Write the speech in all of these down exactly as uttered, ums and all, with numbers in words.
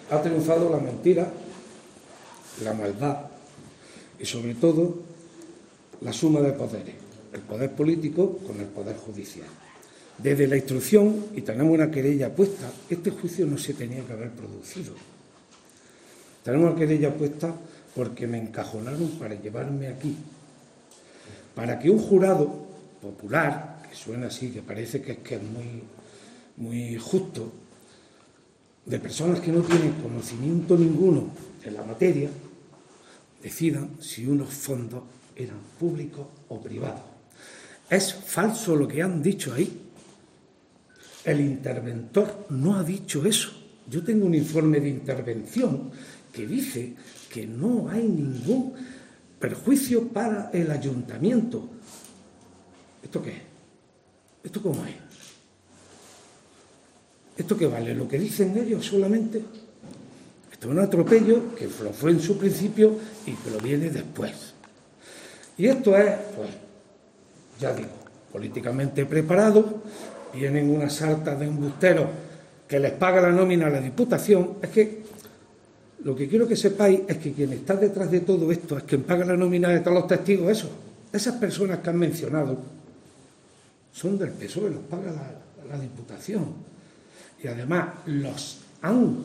Ha triunfado la mentira, la maldad y sobre todo la suma de poderes, el poder político con el poder judicial. Desde la instrucción, y tenemos una querella puesta, este juicio no se tenía que haber producido. Tenemos una querella puesta porque me encajonaron para llevarme aquí, para que un jurado popular, que suena así, que parece que es, que es muy, muy justo, de personas que no tienen conocimiento ninguno de la materia, decidan si unos fondos eran públicos o privados. Es falso lo que han dicho ahí. El interventor no ha dicho eso. Yo tengo un informe de intervención que dice que no hay ningún perjuicio para el ayuntamiento. ¿Esto qué es? ¿Esto cómo es? ¿Esto qué vale? ¿Lo que dicen ellos solamente? Esto es un atropello que lo fue en su principio y que lo viene después. Y esto es, pues, ya digo, políticamente preparado. Vienen unas sartas de embusteros que les paga la nómina a la Diputación. Es que lo que quiero que sepáis es que quien está detrás de todo esto es quien paga la nómina de todos los testigos, eso. Esas personas que han mencionado son del P S O E, los paga la, la Diputación. Y además los han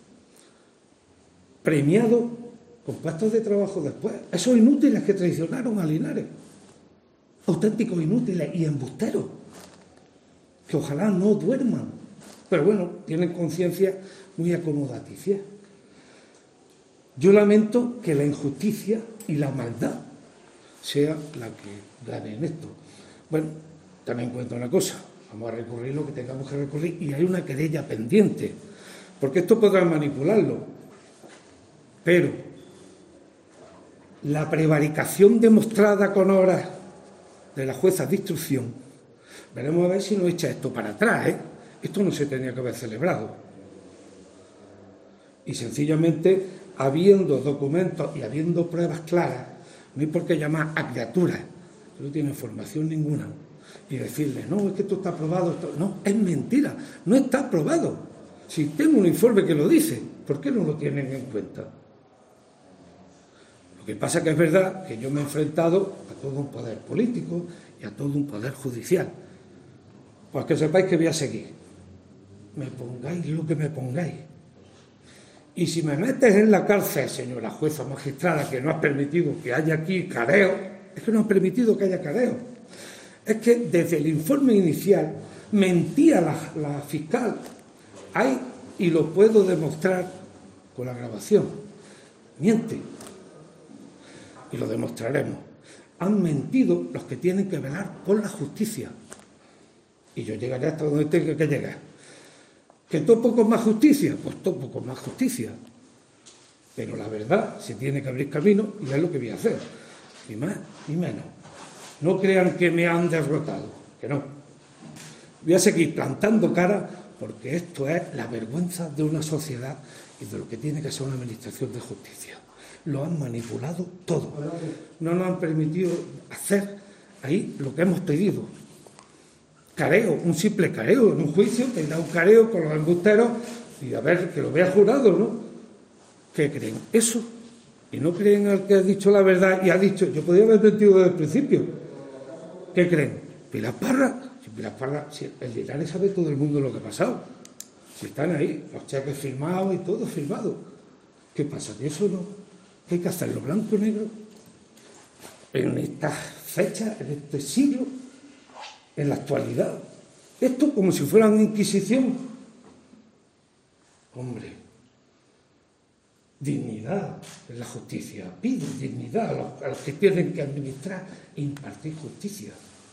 premiado con puestos de trabajo después. Esos inútiles que traicionaron a Linares. Auténticos inútiles y embusteros. Que ojalá no duerman. Pero bueno, tienen conciencia muy acomodaticia. Yo lamento que la injusticia y la maldad sea la que gane en esto. Bueno, también cuento una cosa. Vamos a recurrir lo que tengamos que recurrir y hay una querella pendiente, porque esto podrán manipularlo, pero la prevaricación demostrada con horas de la jueza de instrucción, veremos a ver si nos echa esto para atrás, ¿eh? Esto no se tenía que haber celebrado. Y sencillamente, habiendo documentos y habiendo pruebas claras, no hay por qué llamar a criaturas que no tienen formación ninguna y decirle, no, es que esto está aprobado. Esto... No, es mentira, no está aprobado. Si tengo un informe que lo dice, ¿por qué no lo tienen en cuenta? Lo que pasa que es verdad que yo me he enfrentado a todo un poder político y a todo un poder judicial. Pues que sepáis que voy a seguir. Me pongáis lo que me pongáis. Y si me metes en la cárcel, señora jueza magistrada, que no has permitido que haya aquí careo, es que no han permitido que haya careo. Es que desde el informe inicial mentía la, la fiscal. Hay, y lo puedo demostrar con la grabación, miente. Y lo demostraremos. Han mentido los que tienen que velar por la justicia. Y yo llegaré hasta donde tenga que llegar. ¿Que topo con más justicia? Pues topo con más justicia. Pero la verdad se tiene que abrir camino y es lo que voy a hacer. Ni más ni menos. No crean que me han derrotado, que no. Voy a seguir plantando cara porque esto es la vergüenza de una sociedad y de lo que tiene que ser una administración de justicia. Lo han manipulado todo. No nos han permitido hacer ahí lo que hemos pedido. Careo, un simple careo en un juicio, tendrá un careo con los embusteros y a ver, que lo vea jurado, ¿no? ¿Qué creen? Eso. Y no creen al que ha dicho la verdad y ha dicho, yo podría haber mentido desde el principio. ¿Qué creen? Pilar Parra. Si Pilar Parra, si el Linares sabe todo el mundo lo que ha pasado. Si están ahí, los cheques firmados y todo firmado. ¿Qué pasa? ¿Que eso no? ¿Hay que hacerlo blanco y negro? En estas fechas, en este siglo, en la actualidad. Esto como si fuera una inquisición. Hombre, dignidad en la justicia. Pide dignidad a los, a los que tienen que administrar e impartir justicia.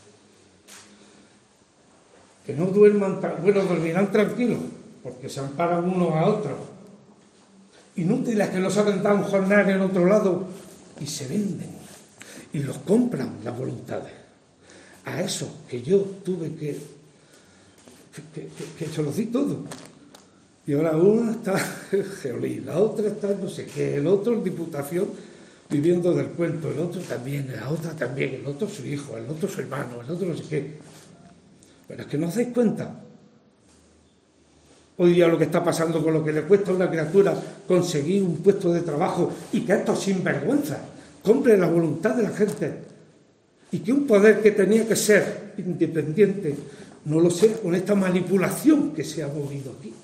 Que no duerman, bueno, dormirán tranquilos, porque se amparan unos a otros. Inútiles que no saben dar un jornal en otro lado y se venden y los compran las voluntades. A esos que yo tuve que que, que, que se los di todo. Y ahora una está en Geolí, la otra está no sé qué, el otro en Diputación viviendo del cuento, el otro también, la otra también, el otro su hijo, el otro su hermano, el otro no sé qué. Pero es que no os dais cuenta Hoy día lo que está pasando con lo que le cuesta a una criatura conseguir un puesto de trabajo y que estos sinvergüenzas compren la voluntad de la gente y que un poder que tenía que ser independiente no lo sea con esta manipulación que se ha movido aquí.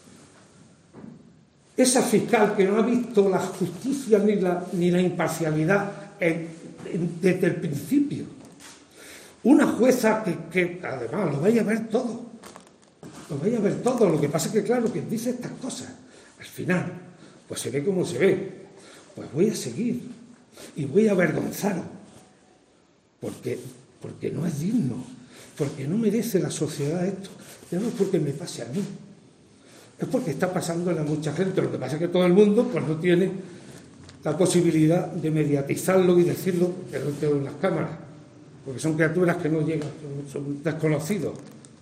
Esa fiscal que no ha visto la justicia ni la, ni la imparcialidad en, en, desde el principio. Una jueza que, que además lo vaya a ver todo. Lo vaya a ver todo. Lo que pasa es que, claro, quien dice estas cosas, al final, pues se ve como se ve. Pues voy a seguir y voy a avergonzar. Porque, porque no es digno. Porque no merece la sociedad esto. Ya no es porque me pase a mí. Es porque está pasándole a mucha gente. Lo que pasa es que todo el mundo pues no tiene la posibilidad de mediatizarlo y decirlo delante de las cámaras, porque son criaturas que no llegan, son desconocidos.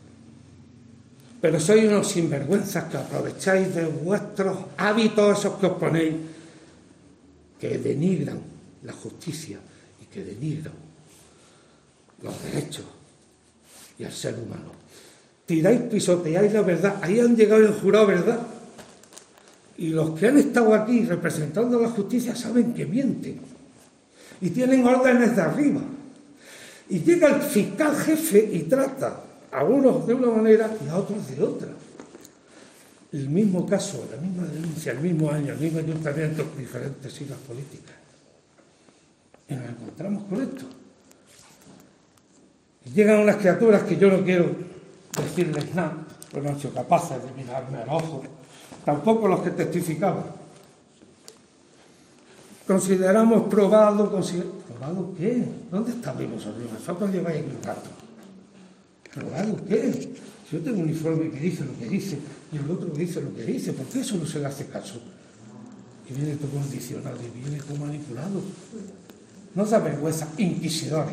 Pero sois unos sinvergüenzas que aprovecháis de vuestros hábitos, esos que os ponéis, que denigran la justicia y que denigran los derechos y al ser humano. Tiráis, pisoteáis la verdad. Ahí han llegado el jurado, ¿verdad? Y los que han estado aquí representando a la justicia saben que mienten. Y tienen órdenes de arriba. Y llega el fiscal jefe y trata a unos de una manera y a otros de otra. El mismo caso, la misma denuncia, el mismo año, el mismo ayuntamiento, diferentes siglas políticas. Y nos encontramos con esto. Y llegan unas criaturas que yo no quiero decirles nada, pues no han sido capaces de mirarme al ojo, tampoco los que testificaban. Consideramos probado, consider... ¿probado qué? ¿Dónde estáis vosotros? Vosotros lleváis aquí un rato. ¿Probado qué? Si yo tengo un informe que dice lo que dice y el otro que dice lo que dice, ¿por qué eso no se le hace caso? Y viene todo condicionado y viene todo manipulado. No os da vergüenza, inquisidores.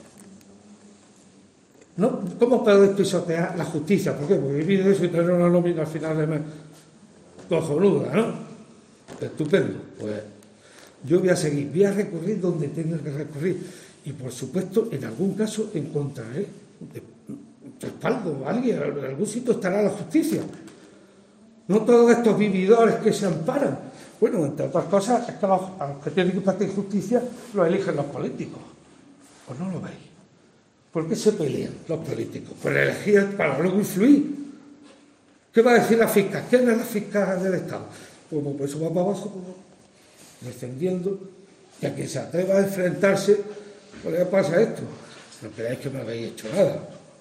¿No? ¿Cómo podéis pisotear la justicia? ¿Por qué? Porque vivir de eso y tener una nómina al final de mes cojonuda, ¿no? Estupendo. Pues yo voy a seguir, voy a recurrir donde tenga que recurrir. Y por supuesto, en algún caso encontraré respaldo, alguien, en algún sitio estará la justicia. No todos estos vividores que se amparan. Bueno, entre otras cosas, es que los, a los que tienen que impartir justicia los eligen los políticos. ¿O no lo veis? ¿Por qué se pelean los políticos? Pues elegir para luego influir. ¿Qué va a decir la fiscal? ¿Quién es la fiscal del Estado? Pues, pues eso va para abajo, pues, defendiendo, y a quien se atreva a enfrentarse, pues le pasa esto. No creáis que me habéis hecho nada.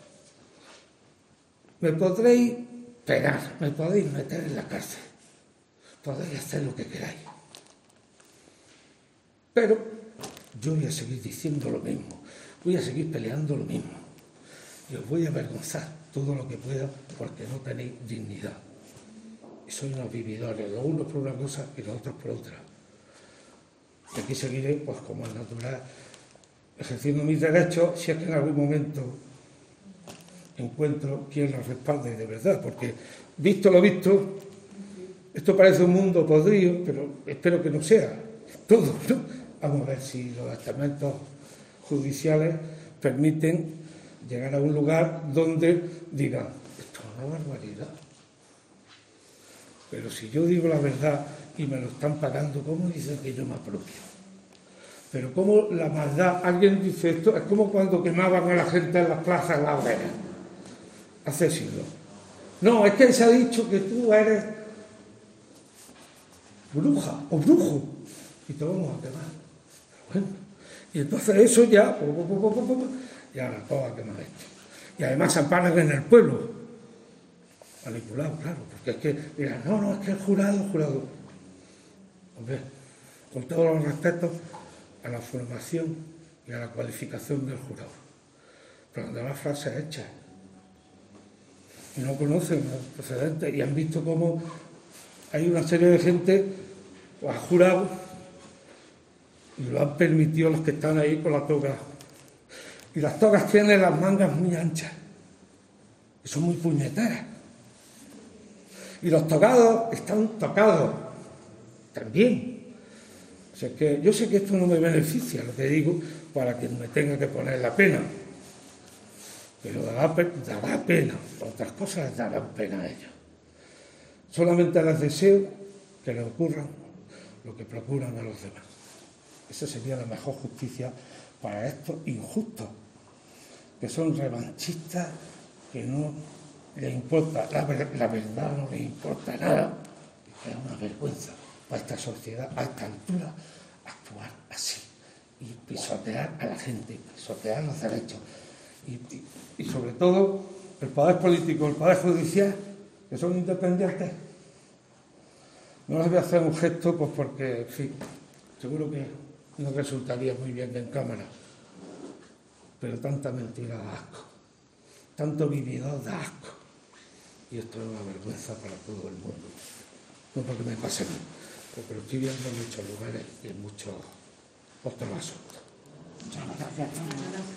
Me podréis pegar, me podéis meter en la cárcel, podéis hacer lo que queráis. Pero yo voy a seguir diciendo lo mismo. Voy a seguir peleando lo mismo. Y os voy a avergonzar todo lo que pueda porque no tenéis dignidad. Y sois unos vividores, los unos por una cosa y los otros por otra. Y aquí seguiré, pues como es natural, ejerciendo mis derechos, si es que en algún momento encuentro quien los respalde de verdad. Porque, visto lo visto, esto parece un mundo podrido, pero espero que no sea todo, ¿no? Vamos a ver si los estamentos judiciales permiten llegar a un lugar donde digan, esto es una barbaridad. Pero si yo digo la verdad y me lo están pagando, ¿cómo dicen que yo me apropio? Pero como la maldad, alguien dice esto, es como cuando quemaban a la gente en las plazas, en la hoguera, hace siglos. No, es que se ha dicho que tú eres bruja o brujo y te vamos a quemar. Pero bueno. Y entonces eso ya, ya la cosa que más esto. Y además se amparan en el pueblo. Manipulado, claro, porque es que dirán, no, no, es que el jurado, el jurado. Hombre, con todos los respetos a la formación y a la cualificación del jurado. Pero de las frases hechas. Y no conocen los precedentes y han visto cómo hay una serie de gente o ha jurado y lo han permitido los que están ahí con la toga. Y las togas tienen las mangas muy anchas, y son muy puñeteras. Y los tocados están tocados también. O sea que yo sé que esto no me beneficia, lo que digo, para que me tenga que poner la pena. Pero dará, dará pena, otras cosas darán pena a ellos. Solamente les deseo que les ocurra lo que procuran a los demás. Esa sería la mejor justicia para estos injustos, que son revanchistas, que no les importa, la, la verdad no les importa nada. Es una vergüenza para esta sociedad, a esta altura, actuar así y pisotear a la gente, pisotear los derechos. Y, y, y sobre todo, el poder político, el poder judicial, que son independientes. No les voy a hacer un gesto, pues porque, en fin, seguro que no resultaría muy bien en cámara. Pero tanta mentira da asco, tanto vividor da asco. Y esto es una vergüenza para todo el mundo. No porque me pase a mí, porque lo estoy viendo en muchos lugares y en muchos otros asuntos. Muchas gracias.